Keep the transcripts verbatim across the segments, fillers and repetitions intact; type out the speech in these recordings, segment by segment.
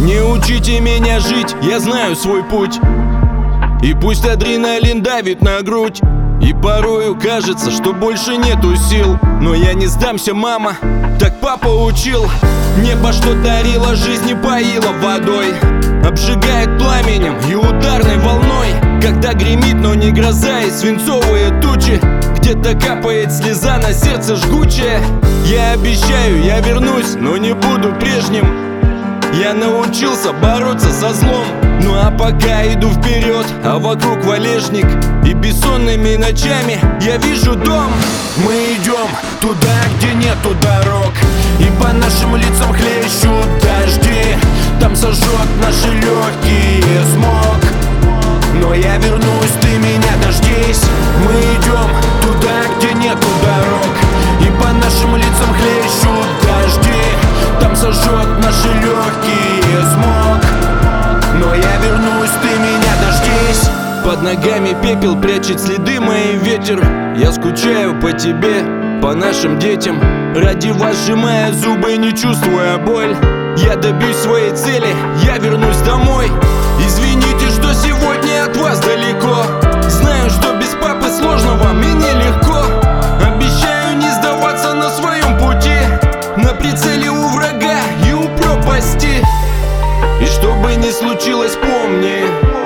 Не учите меня жить, я знаю свой путь. И пусть адреналин давит на грудь, и порою кажется, что больше нету сил, но я не сдамся, мама, так папа учил. Небо, что дарило жизнь, не поило водой, обжигает пламенем и ударной волной. Когда гремит, но не гроза и свинцовые тучи, где-то капает слеза, на сердце жгучая. Я обещаю, я вернусь, но не буду прежним. Я научился бороться со злом. Ну а пока иду вперед, а вокруг валежник, и бессонными ночами я вижу дом. Мы идем туда, где нету дорог, и по нашим лицам хлещут дожди. Там сожжет наши легкие смог, но я вернусь, ты меня дождись. Мы идем туда, где нету дорог, и по нашим лицам хлещут дожди. Там сожжет наши легкие смог, но я вернусь, ты меня дождись. Под ногами пепел прячет следы мои ветер. Я скучаю по тебе, по нашим детям. Ради вас сжимая зубы, не чувствуя боль, я добьюсь своей цели, я вернусь домой. Извините, что сегодня от вас далеко. Знаю, что без папы сложно вам и нелегко. Обещаю не сдаваться на своем пути, на прицеле у врага и у пропасти. И что бы ни случилось, помни,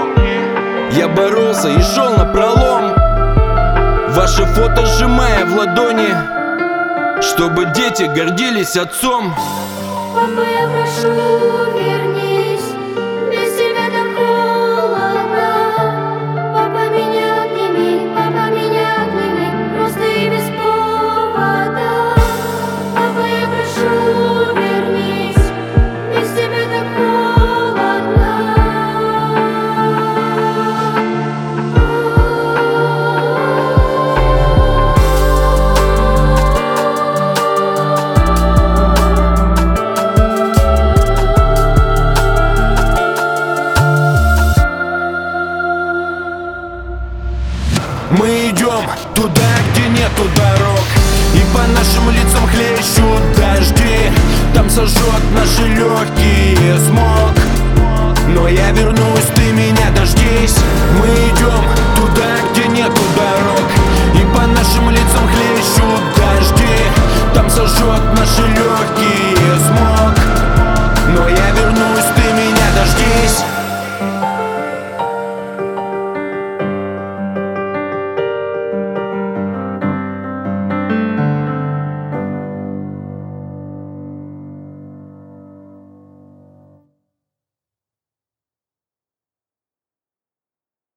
я боролся и шел напролом, ваше фото сжимая в ладони, чтобы дети гордились отцом. Папа, я прошу, вернись, без тебя так холодно. Папа, меня обними, папа, меня обними, просто и без повода. Папа, я прошу, вернись, без тебя так холодно. Мы идем туда, где нету дорог, и по нашим лицам хлещут дожди. Там сожжет наши легкие смог, но я вернусь, ты меня дождись. Мы идем туда, где нету дорог, и по нашим лицам хлещут дожди. Там сожжет наши легкие смог.